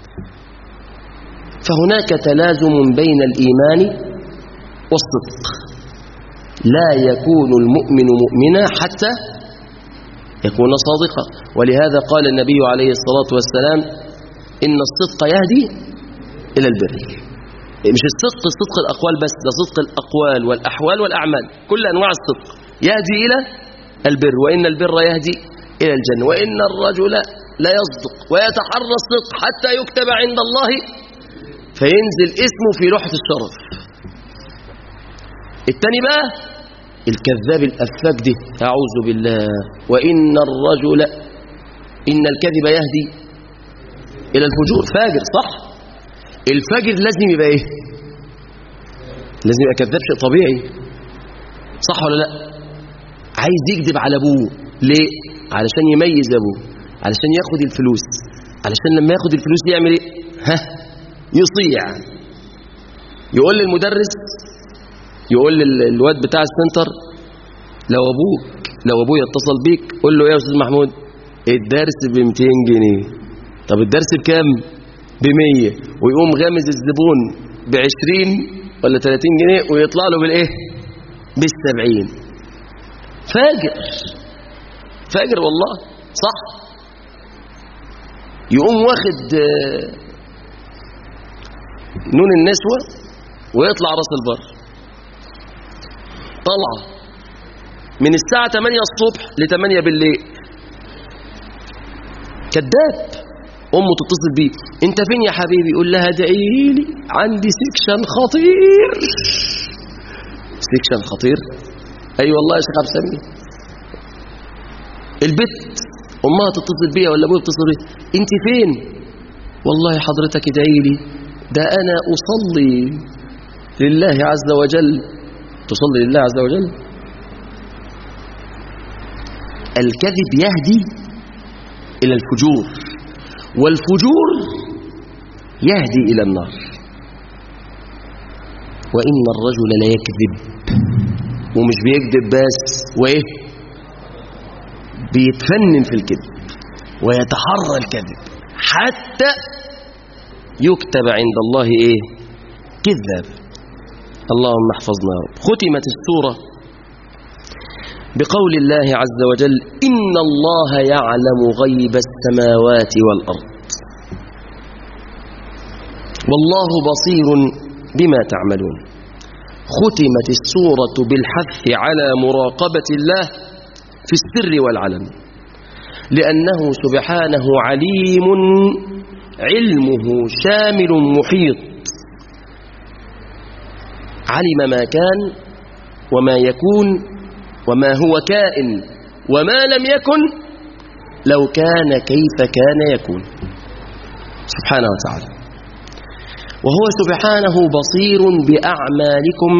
فهناك تلازم بين الإيمان والصدق. لا يكون المؤمن مؤمنا حتى يكون صادقا. ولهذا قال النبي عليه الصلاة والسلام إن الصدق يهدي إلى البر. مش الصدق صدق الأقوال بس، ده صدق الأقوال والأحوال والأعمال، كل أنواع الصدق يهدي إلى البر. وإن البر يهدي إلى الجنة. وإن الرجل لا يصدق ويتحرى الصدق حتى يكتب عند الله فينزل اسمه في لوحة الشرف. التاني بقى الكذاب الأفاك ده، أعوذ بالله. وإن الرجل إن الكذب يهدي إلى الفجور. فاجر، صح؟ الفاجر لازم يبقى إيه؟ لازم يبقى كذاب، شيء طبيعي، صح ولا لا؟ عايز يكذب على أبوه ليه؟ علشان يميز أبوه، علشان ياخد الفلوس، علشان لما ياخد الفلوس دي يعمل إيه؟ ها؟ يصيع. يقول للمدرس، يقول للواد بتاع السنتر لو أبوك لو أبويا اتصل بيك قول له إيه يا أستاذ محمود؟ الدرس ب مئتين جنيه. طب الدرس بكام؟ بمية. ويقوم غامز الزبون بعشرين ولا ثلاثين جنيه ويطلع له بالإيه؟ بالسبعين. فاجر، فاجر والله، صح؟ يقوم واخد نون النسوة ويطلع راس البر، طلعة من الساعة ثمانية الصبح ل ثمانية بالليل. كذاب، أمه تتصل بيه، أنت فين يا حبيبي؟ يقول لها ادعيلي عندي سيكشن خطير. سيكشن خطير؟ أي والله يا شيخ عبد السميع. البت أمها تتصل بيها ولا أبوها تتصل بيها، أنت فين؟ والله حضرتك ادعيلي، ده أنا أصلي لله عز وجل. تصلي لله عز وجل؟ الكذب يهدي إلى الفجور، والفجور يهدي إلى النار. وإن الرجل لا يكذب، ومش بيكذب بس، وإيه؟ بيتفنن في الكذب ويتحرى الكذب حتى يكتب عند الله إيه؟ كذاب. اللهم احفظنا. ختمت السورة بقول الله عز وجل: إن الله يعلم غيب السماوات والأرض والله بصير بما تعملون. ختمت السورة بالحث على مراقبة الله في السر والعلن، لأنه سبحانه عليم، علمه شامل محيط، علم ما كان وما يكون وما هو كائن وما لم يكن لو كان كيف كان يكون سبحانه وتعالى. وهو سبحانه بصير بأعمالكم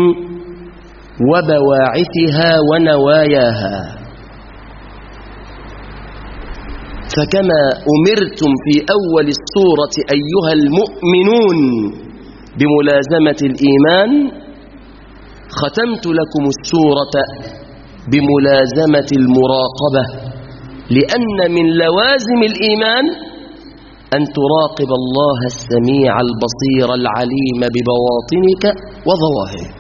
وبواعثها ونواياها. فكما أمرتم في أول السورة أيها المؤمنون بملازمة الإيمان، ختمت لكم السورة بملازمة المراقبة، لأن من لوازم الإيمان أن تراقب الله السميع البصير العليم ببواطنك وظواهرك.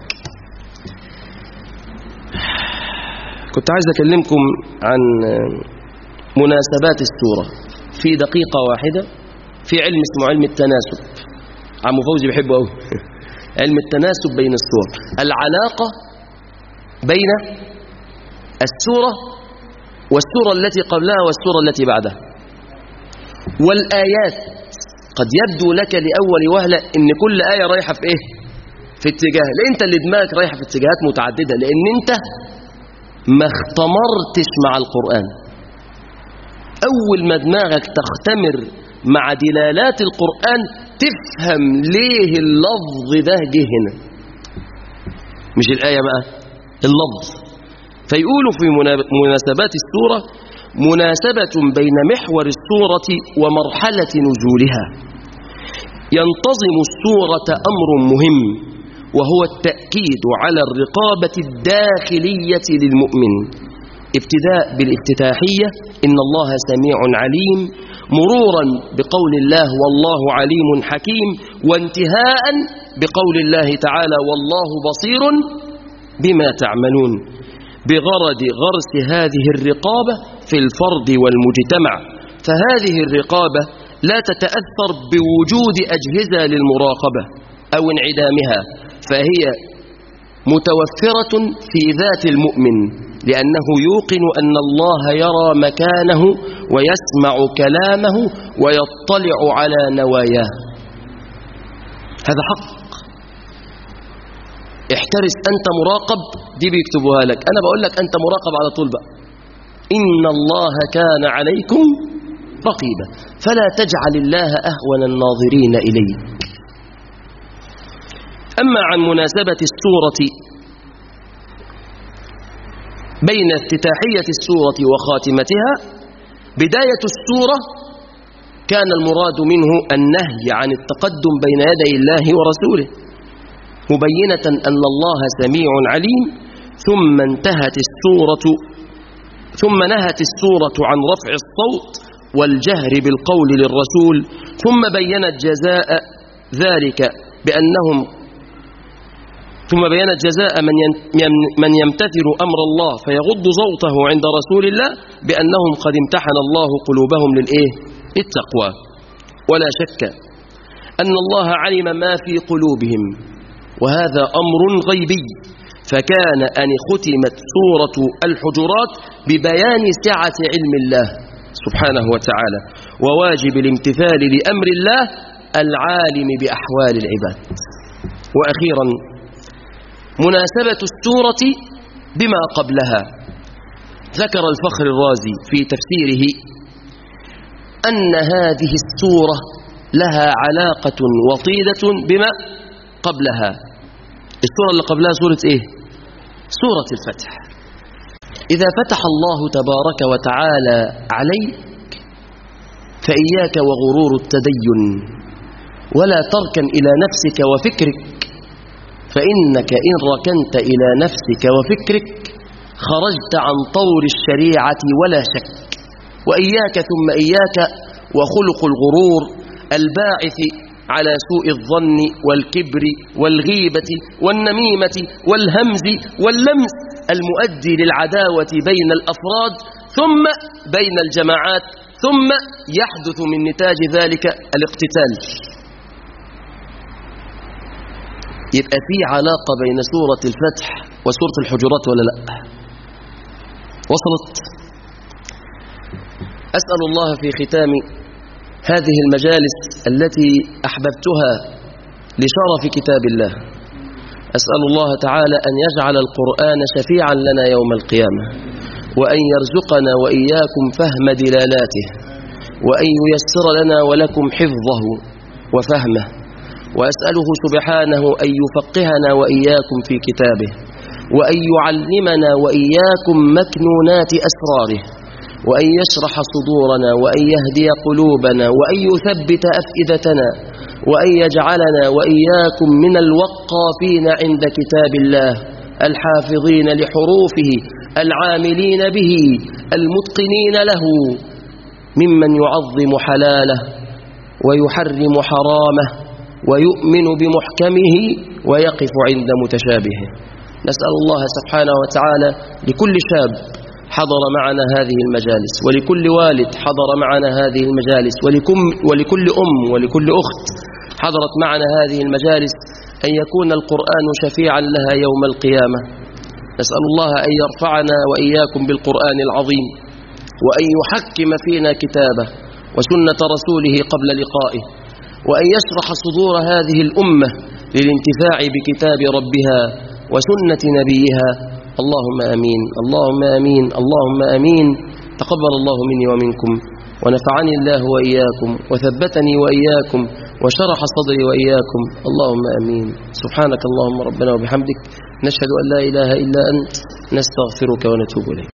كنت عايز أكلمكم عن مناسبات السورة في دقيقة واحدة، في علم اسمه علم التناسب. عم فوزي بيحبه قوي. علم التناسب بين السور، العلاقة بين السورة والسورة التي قبلها والسورة التي بعدها والآيات. قد يبدو لك لأول وهلة إن كل آية رايحة في إيه؟ في اتجاه. لا، أنت اللي دماغك رايحة في اتجاهات متعددة، لأن أنت ما اختمرتش مع القرآن. أول ما دماغك تختمر مع دلالات القرآن تفهم ليه اللفظ ده جه هنا، مش الآية بقى، اللفظ. فيقولوا في مناسبات السورة: مناسبة بين محور السورة ومرحلة نزولها. ينتظم السورة أمر مهم، وهو التأكيد على الرقابة الداخلية للمؤمن، ابتداء بالافتتاحية: إن الله سميع عليم، مرورا بقول الله: والله عليم حكيم، وانتهاء بقول الله تعالى: والله بصير بما تعملون، بغرض غرس هذه الرقابة في الفرد والمجتمع. فهذه الرقابة لا تتأثر بوجود أجهزة للمراقبة أو انعدامها، فهي متوفرة في ذات المؤمن، لأنه يوقن أن الله يرى مكانه ويسمع كلامه ويطلع على نواياه. هذا حق. احترس، أنت مراقب، دي بيكتبوها لك. أنا بقول لك أنت مراقب على طول بقى. إن الله كان عليكم رقيبا، فلا تجعل الله أهون الناظرين إليك. أما عن مناسبة السورة بين افتتاحية السورة وخاتمتها: بداية السورة كان المراد منه النهي عن التقدم بين يدي الله ورسوله، مبينة أن الله سميع عليم. ثم انتهت السورة ثم نهت السورة عن رفع الصوت والجهر بالقول للرسول، ثم بينت جزاء ذلك بأنهم ثم بينت جزاء من من يمتثل أمر الله فيغض صوته عند رسول الله، بأنهم قد امتحن الله قلوبهم للإيه؟ التقوى. ولا شك أن الله علم ما في قلوبهم، وهذا أمر غيبي. فكان أن ختمت سورة الحجرات ببيان سعة علم الله سبحانه وتعالى، وواجب الامتثال لأمر الله العالم بأحوال العباد. وأخيرا مناسبة السورة بما قبلها. ذكر الفخر الرازي في تفسيره أن هذه السورة لها علاقة وطيدة بما قبلها. السورة اللي قبلها سورة إيه؟ سورة الفتح. إذا فتح الله تبارك وتعالى عليك فإياك وغرور التدين، ولا تركن إلى نفسك وفكرك، فإنك إن ركنت إلى نفسك وفكرك خرجت عن طور الشريعة ولا شك. وإياك ثم إياك وخلق الغرور الباعث على سوء الظن والكبر والغيبة والنميمة والهمز واللمس المؤدي للعداوة بين الأفراد ثم بين الجماعات، ثم يحدث من نتاج ذلك الاقتتال. يبقى في علاقة بين سورة الفتح وسورة الحجرات ولا لا؟ وصلت؟ أسأل الله في ختام هذه المجالس التي أحببتها لشرف كتاب الله، أسأل الله تعالى أن يجعل القرآن شفيعا لنا يوم القيامة، وأن يرزقنا وإياكم فهم دلالاته، وأن ييسر لنا ولكم حفظه وفهمه، وأسأله سبحانه أن يفقهنا وإياكم في كتابه، وأن يعلمنا وإياكم مكنونات أسراره، وأن يشرح صدورنا، وأن يهدي قلوبنا، وأن يثبت أفئدتنا، وأن يجعلنا وإياكم من الوقافين عند كتاب الله الحافظين لحروفه العاملين به المتقنين له، ممن يعظم حلاله ويحرم حرامه ويؤمن بمحكمه ويقف عند متشابهه. نسأل الله سبحانه وتعالى لكل شاب حضر معنا هذه المجالس، ولكل والد حضر معنا هذه المجالس، ولكل أم ولكل أخت حضرت معنا هذه المجالس، أن يكون القرآن شفيعا لها يوم القيامة. نسأل الله أن يرفعنا وإياكم بالقرآن العظيم، وأن يحكم فينا كتابه وسنة رسوله قبل لقائه، وأن يشرح صدور هذه الأمة للانتفاع بكتاب ربها وسنة نبيها. اللهم آمين، اللهم آمين، اللهم آمين. تقبل الله مني ومنكم، ونفعني الله وإياكم، وثبتني وإياكم، وشرح صدري وإياكم. اللهم آمين. سبحانك اللهم ربنا وبحمدك، نشهد أن لا إله إلا أنت، نستغفرك ونتوب إليك.